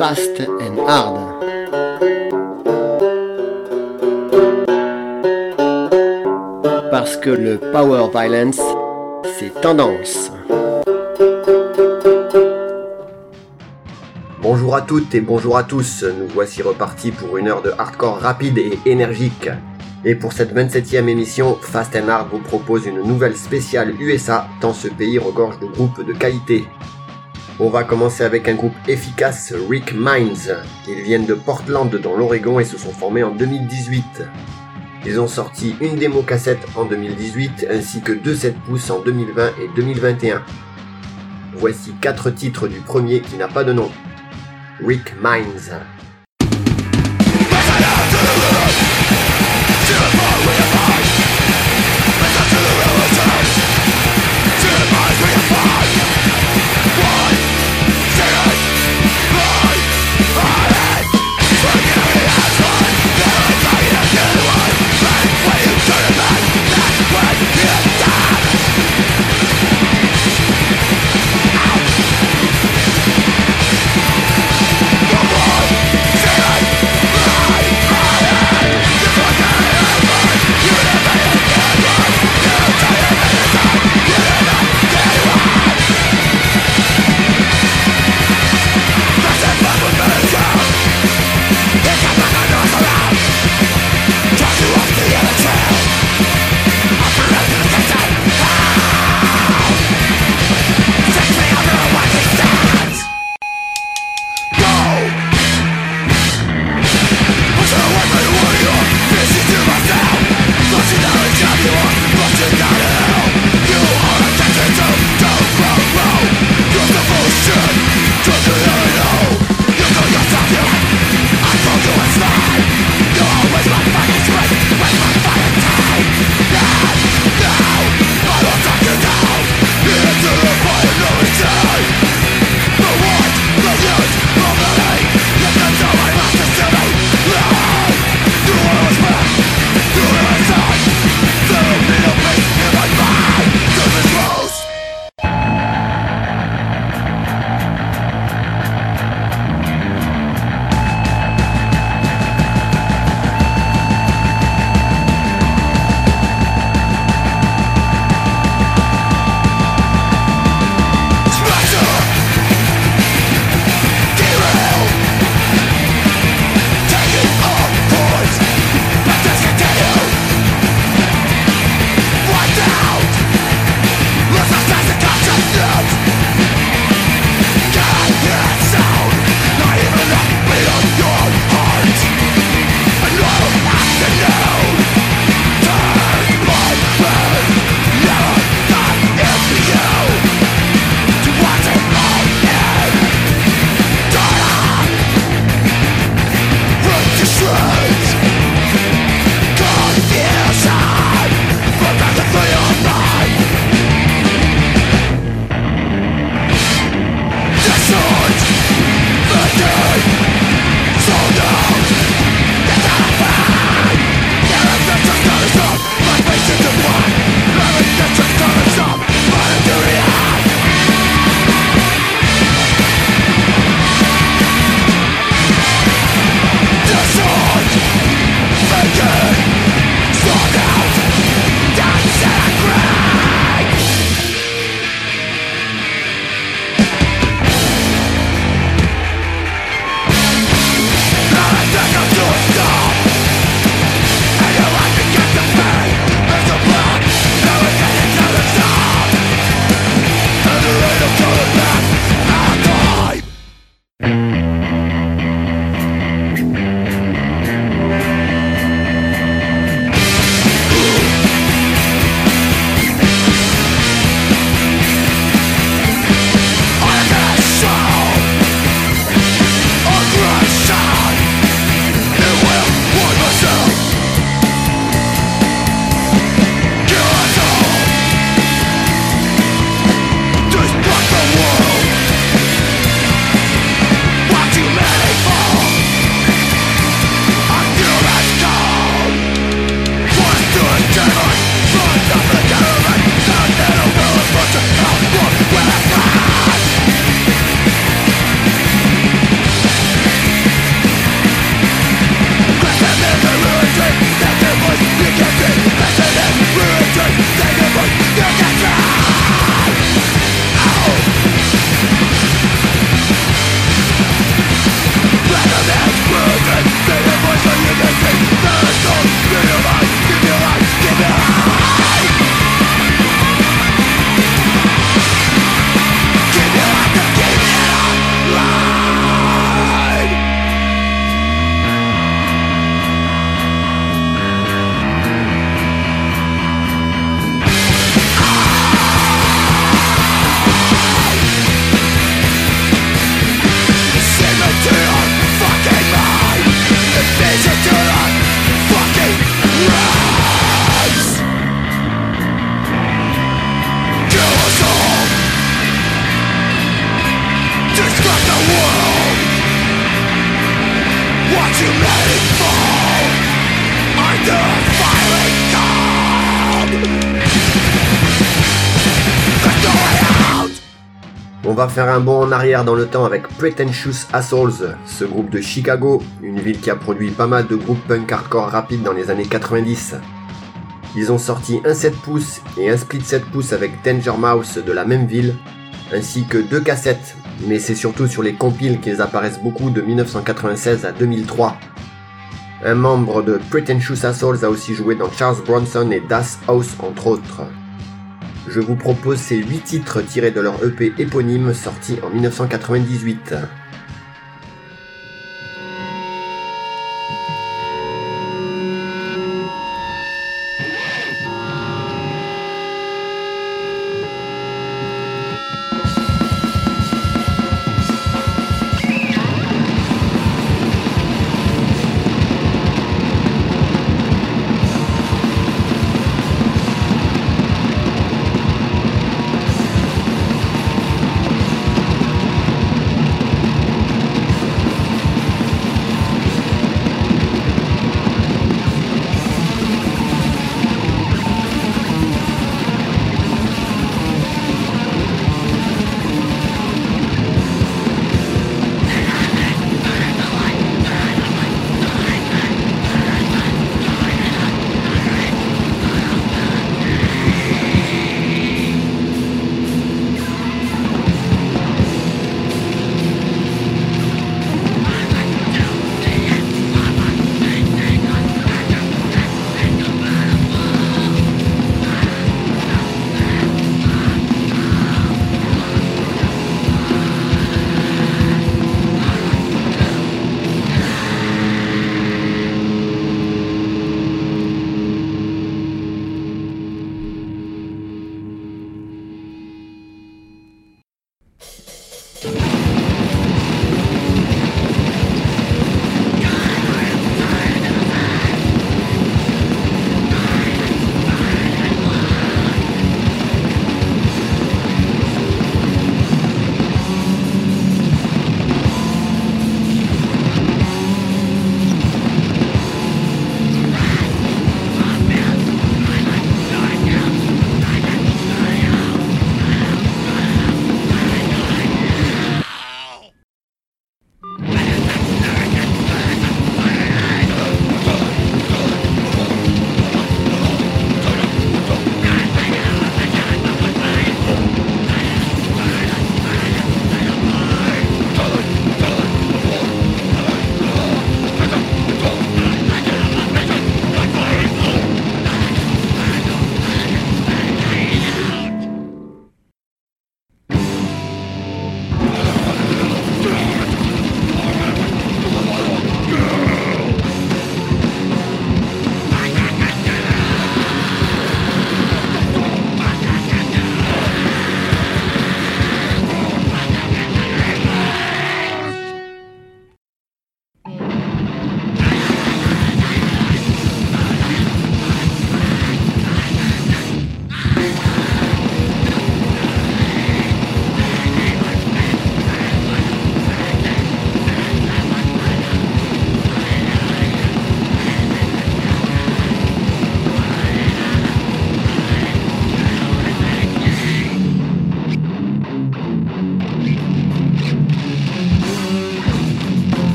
Fast and Hard. Parce que le power violence, c'est tendance. Bonjour à toutes et bonjour à tous, nous voici repartis pour une heure de hardcore rapide et énergique. Et pour cette 27e émission, Fast and Hard vous propose une nouvelle spéciale USA, tant ce pays regorge de groupes de qualité. On va commencer avec un groupe efficace, Rick Mines. Ils viennent de Portland dans l'Oregon et se sont formés en 2018. Ils ont sorti une démo cassette en 2018 ainsi que 2 7 pouces en 2020 et 2021. Voici 4 titres du premier qui n'a pas de nom. Rick Mines. Fire! On va faire un bond en arrière dans le temps avec Pretentious Assholes, ce groupe de Chicago, une ville qui a produit pas mal de groupes punk hardcore rapides dans les années 90. Ils ont sorti un 7 pouces et un split 7 pouces avec Danger Mouse de la même ville, ainsi que 2 cassettes, mais c'est surtout sur les compiles qu'ils apparaissent beaucoup de 1996 à 2003. Un membre de Pretentious Assholes a aussi joué dans Charles Bronson et Das House entre autres. Je vous propose ces 8 titres tirés de leur EP éponyme sorti en 1998.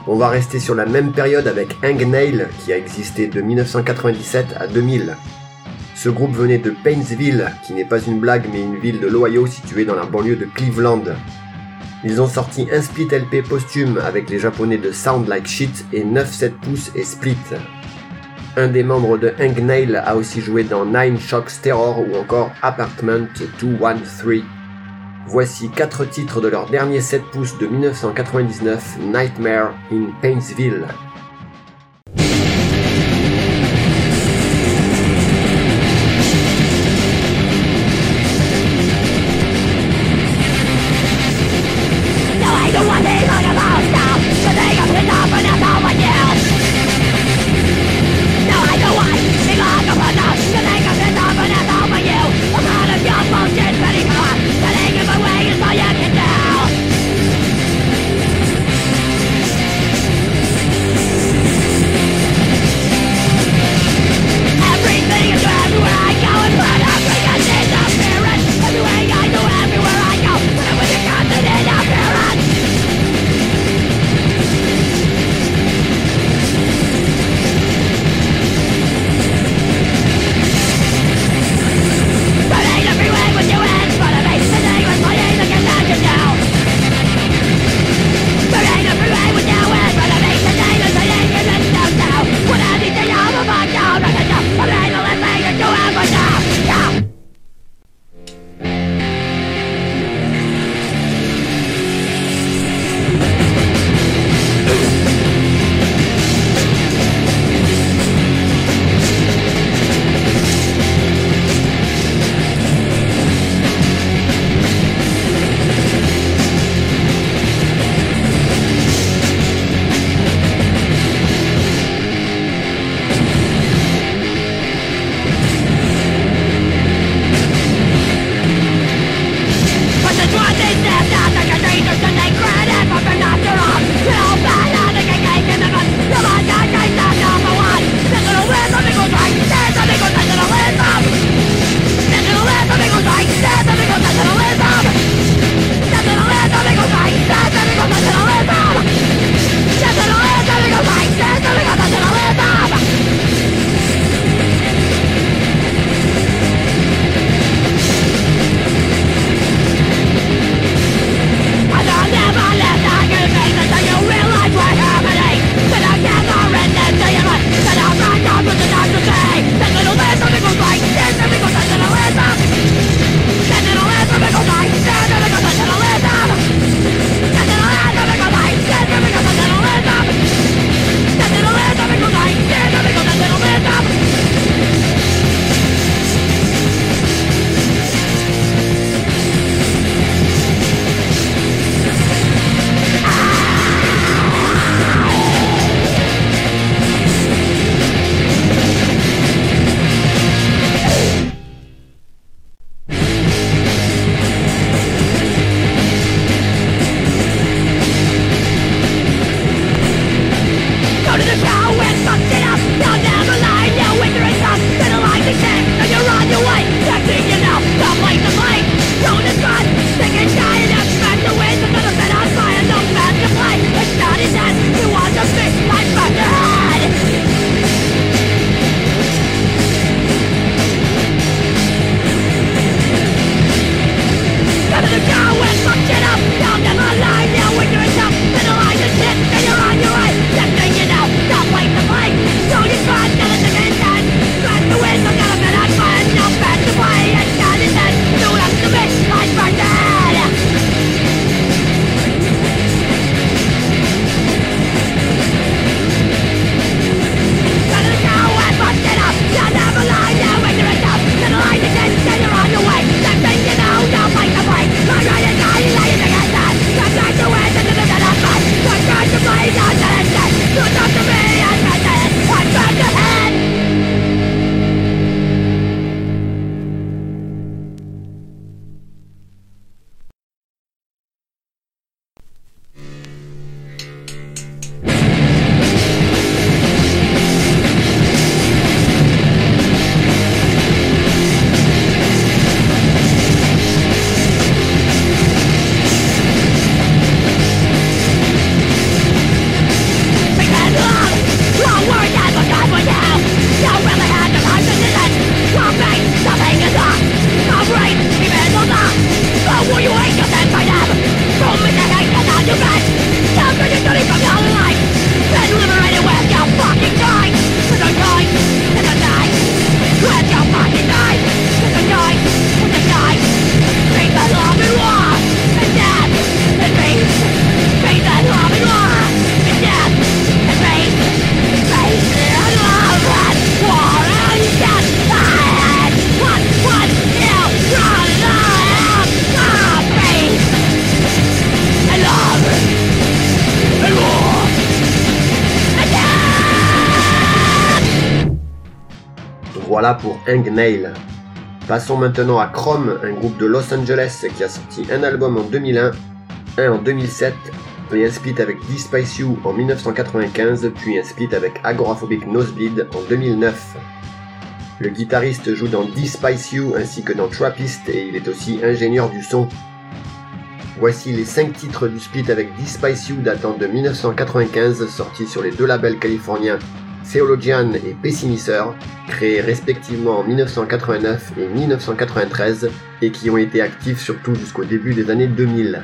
On va rester sur la même période avec Hangnail qui a existé de 1997 à 2000. Ce groupe venait de Painesville, qui n'est pas une blague mais une ville de l'Ohio située dans la banlieue de Cleveland. Ils ont sorti un split LP posthume avec les japonais de Sound Like Shit et 9-7 pouces et Split. Un des membres de Hangnail a aussi joué dans Nine Shocks Terror ou encore Apartment 213. Voici 4 titres de leur dernier 7 pouces de 1999, Nightmare in Painesville. Voilà pour Hangnail. Passons maintenant à Chrome, un groupe de Los Angeles qui a sorti un album en 2001, un en 2007, et un split avec Despise You en 1995, puis un split avec Agoraphobic Nosebleed en 2009. Le guitariste joue dans Despise You ainsi que dans Trappist et il est aussi ingénieur du son. Voici les 5 titres du split avec Despise You datant de 1995, sortis sur les deux labels californiens Theologian et Pessimisser, créés respectivement en 1989 et 1993 et qui ont été actifs surtout jusqu'au début des années 2000.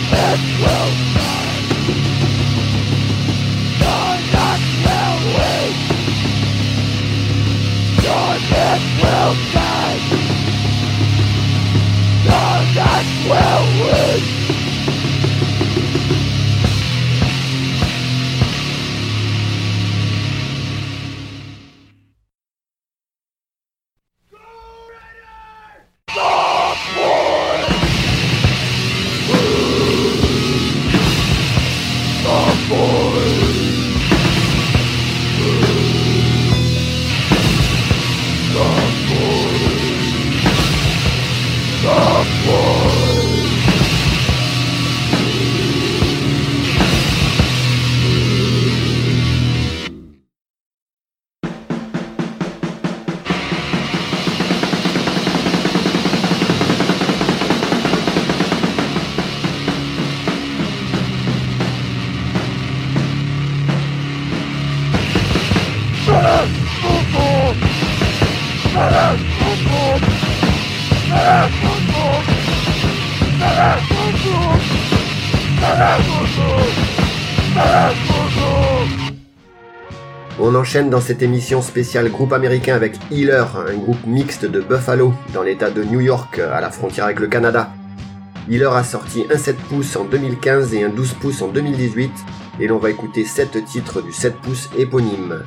Darkness will On enchaîne dans cette émission spéciale groupe américain avec Healer, un groupe mixte de Buffalo, dans l'état de New York, à la frontière avec le Canada. Healer a sorti un 7 pouces en 2015 et un 12 pouces en 2018, et l'on va écouter 7 titres du 7 pouces éponyme.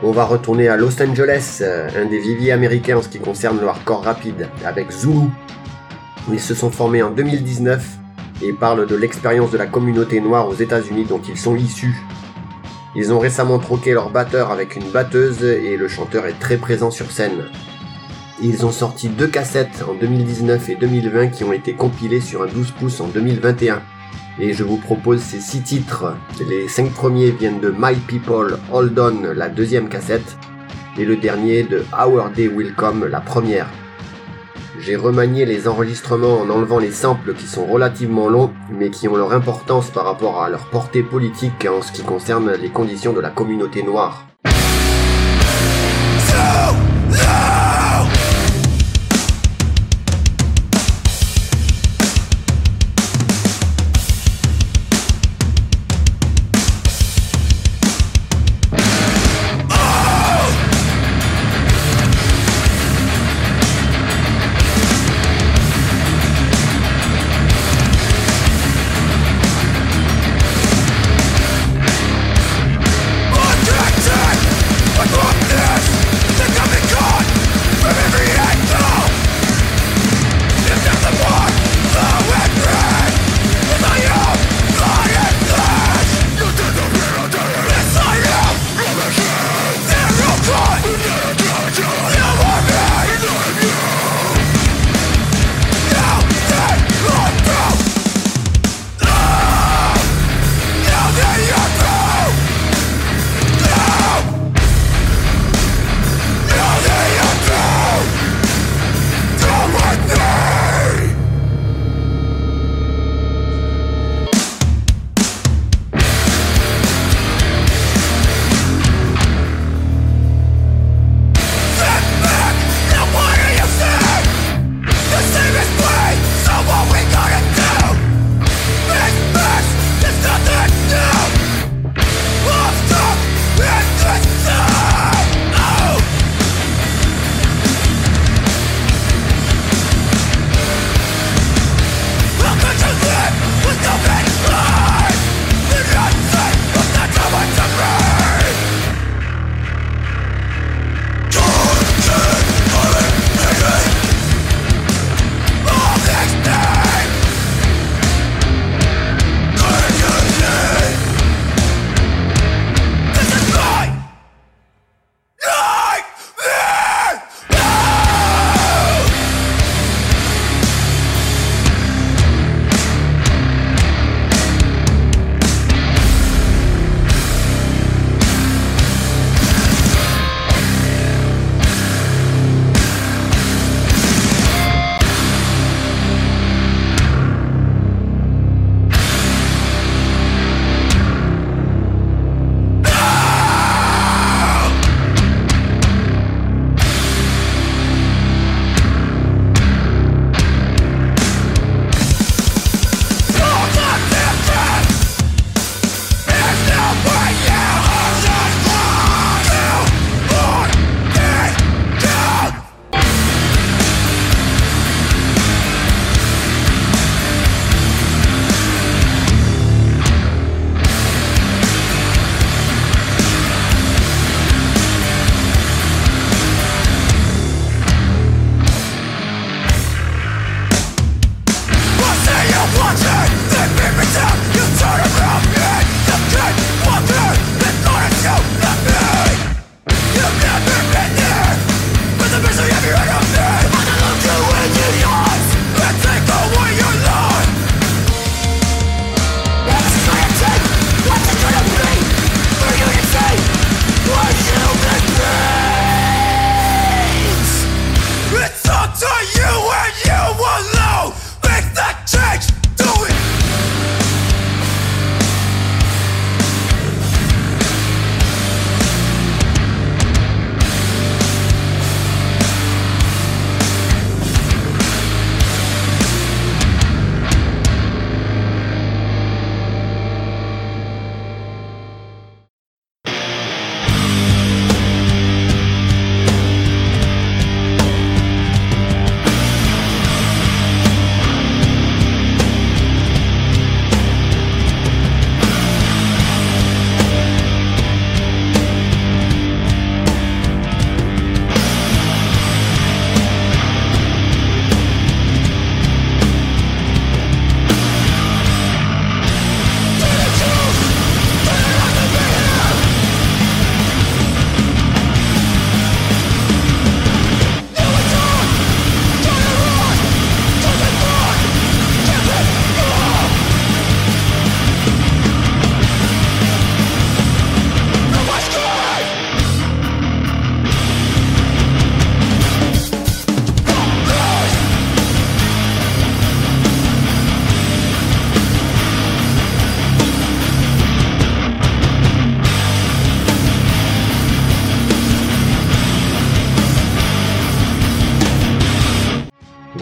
On va retourner à Los Angeles, un des viviers américains en ce qui concerne le hardcore rapide, avec Zulu. Ils se sont formés en 2019 et parlent de l'expérience de la communauté noire aux États-Unis dont ils sont issus. Ils ont récemment troqué leur batteur avec une batteuse et le chanteur est très présent sur scène. Ils ont sorti 2 cassettes en 2019 et 2020 qui ont été compilées sur un 12 pouces en 2021. Et je vous propose ces 6 titres. Les 5 premiers viennent de My People Hold On, la 2e cassette, et le dernier de Our Day Will Come, la première. J'ai remanié les enregistrements en enlevant les samples qui sont relativement longs, mais qui ont leur importance par rapport à leur portée politique en ce qui concerne les conditions de la communauté noire. Protected!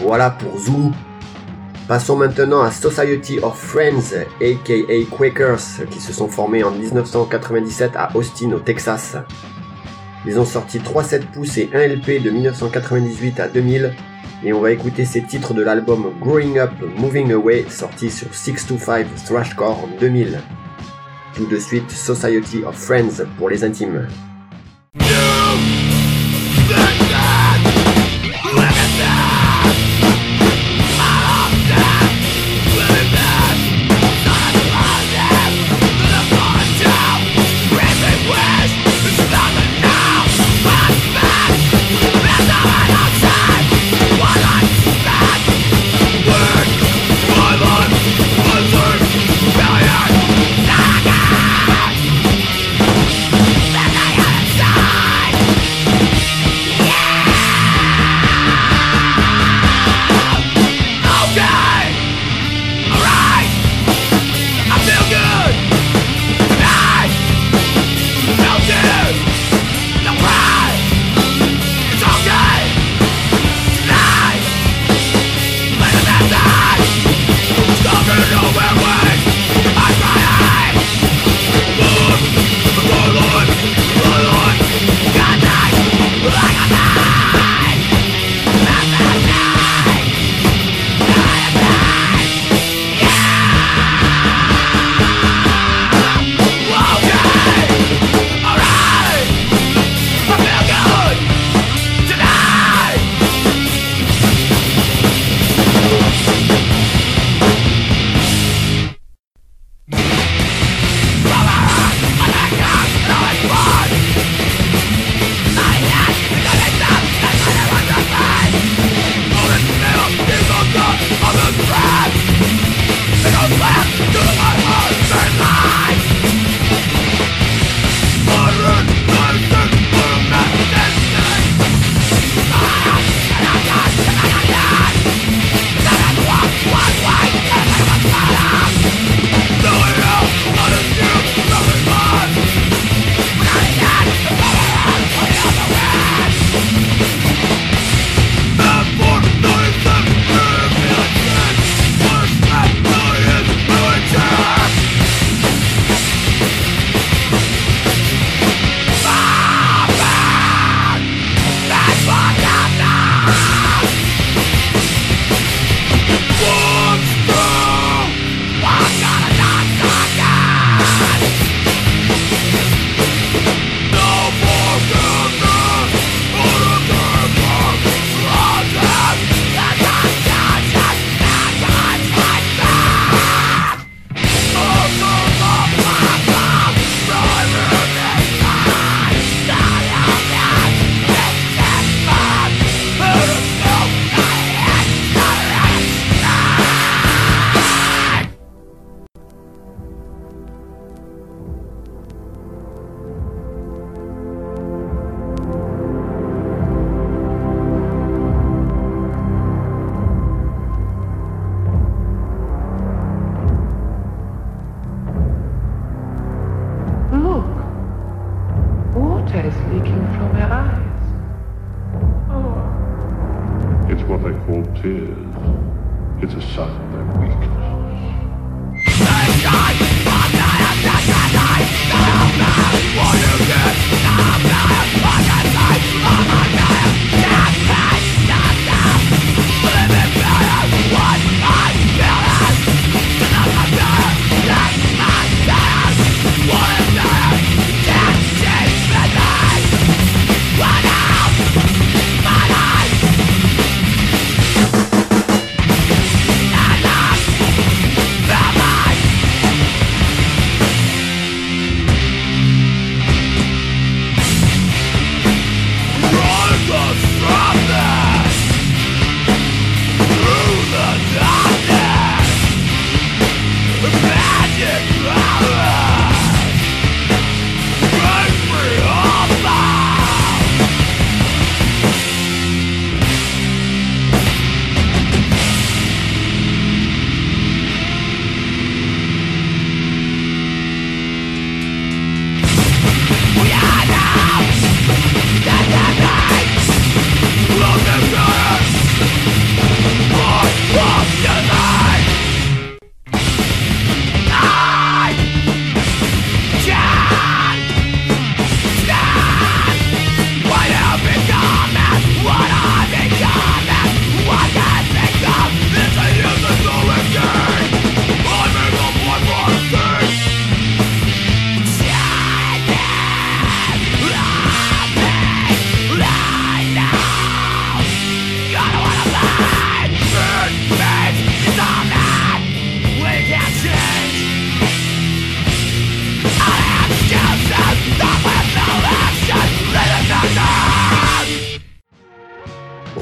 Voilà pour Zulu. Passons maintenant à Society of Friends, aka Quakers, qui se sont formés en 1997 à Austin, au Texas. Ils ont sorti 3 7 pouces et 1 LP de 1998 à 2000, et on va écouter ces titres de l'album Growing Up, Moving Away, sorti sur 625 Thrashcore en 2000. Tout de suite, Society of Friends pour les intimes.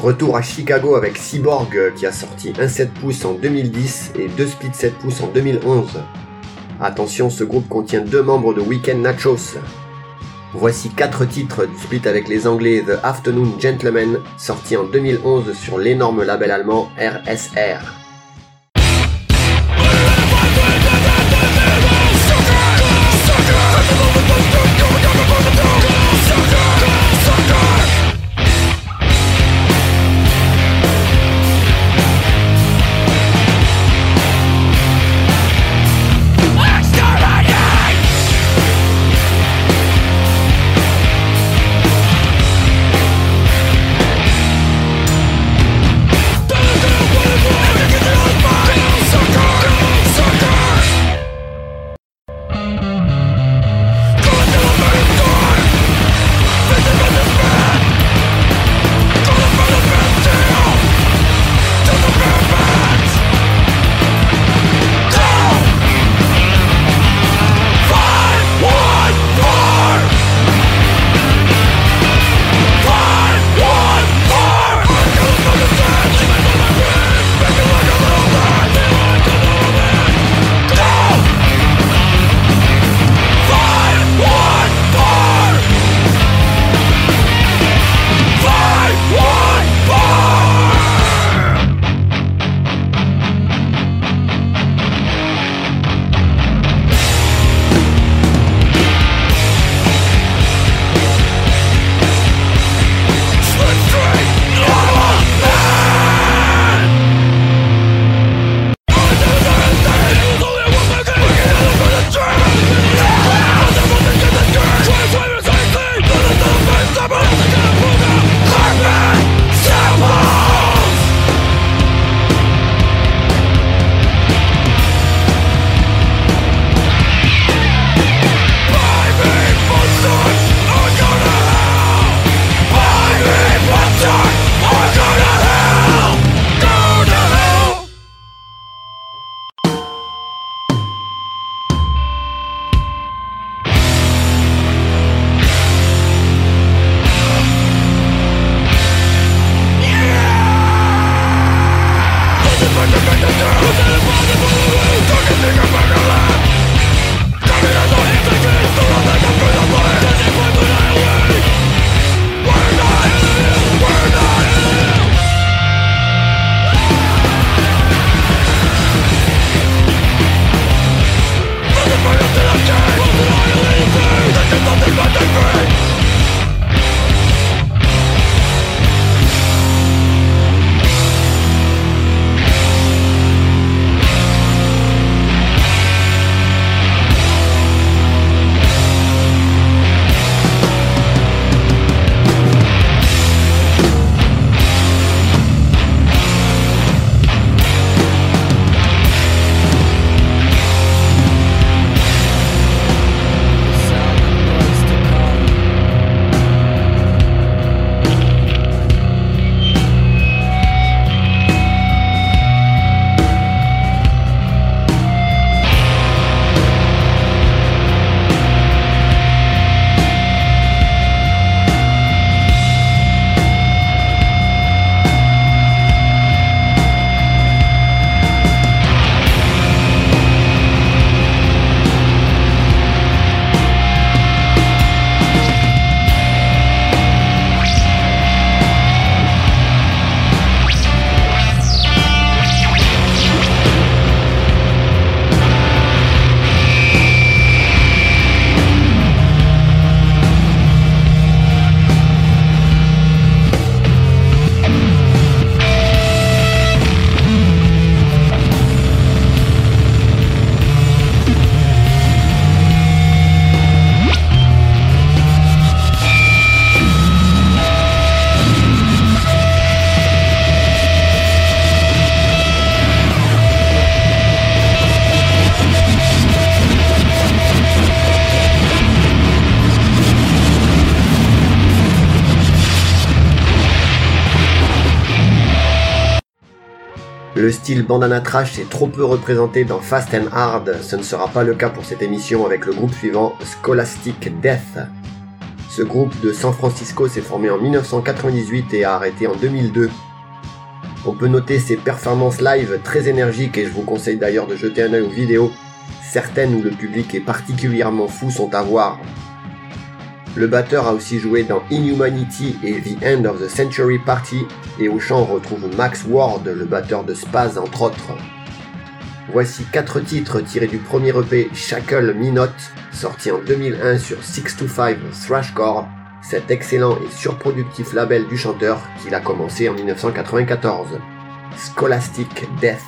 Retour à Chicago avec Cyborg qui a sorti un 7 pouces en 2010 et 2 splits 7 pouces en 2011. Attention, ce groupe contient 2 membres de Weekend Nachos. Voici 4 titres du split avec les Anglais The Afternoon Gentlemen, sorti en 2011 sur l'énorme label allemand RSR. Le style bandana trash est trop peu représenté dans Fast and Hard, ce ne sera pas le cas pour cette émission avec le groupe suivant, Scholastic Death. Ce groupe de San Francisco s'est formé en 1998 et a arrêté en 2002. On peut noter ses performances live très énergiques et je vous conseille d'ailleurs de jeter un œil aux vidéos. Certaines où le public est particulièrement fou sont à voir. Le batteur a aussi joué dans Inhumanity et The End of the Century Party, et au chant on retrouve Max Ward, le batteur de Spaz entre autres. Voici 4 titres tirés du premier EP Shackle Me Not, sorti en 2001 sur 625 Thrashcore, cet excellent et surproductif label du chanteur qu'il a commencé en 1994. Scholastic Death.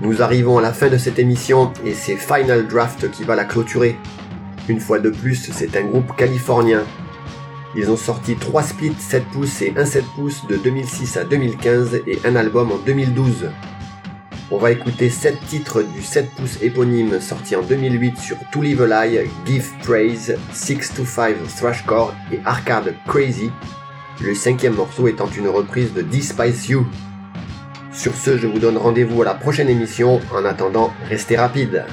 Nous arrivons à la fin de cette émission et c'est Final Draft qui va la clôturer. Une fois de plus, c'est un groupe californien. Ils ont sorti 3 splits 7 pouces et 1 7 pouces de 2006 à 2015 et un album en 2012. On va écouter 7 titres du 7 pouces éponyme sorti en 2008 sur To Live a Lie, Give Praise, 625 Thrashcore et Arcade Crazy, le 5e morceau étant une reprise de Despise You. Sur ce, je vous donne rendez-vous à la prochaine émission. En attendant, restez rapides.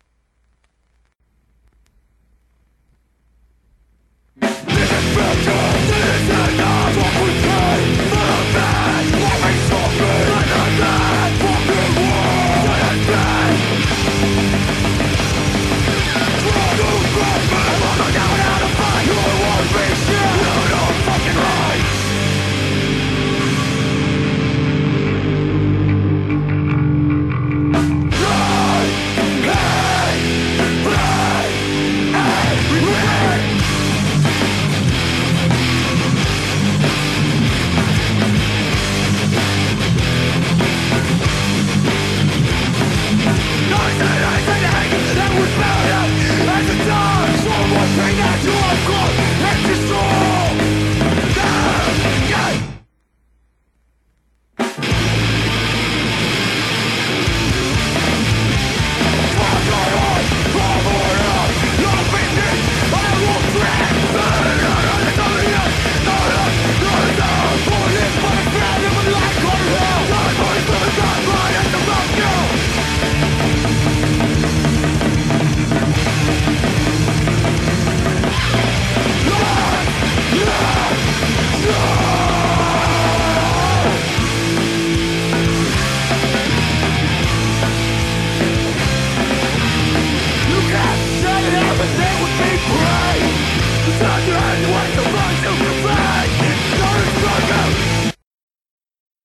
Better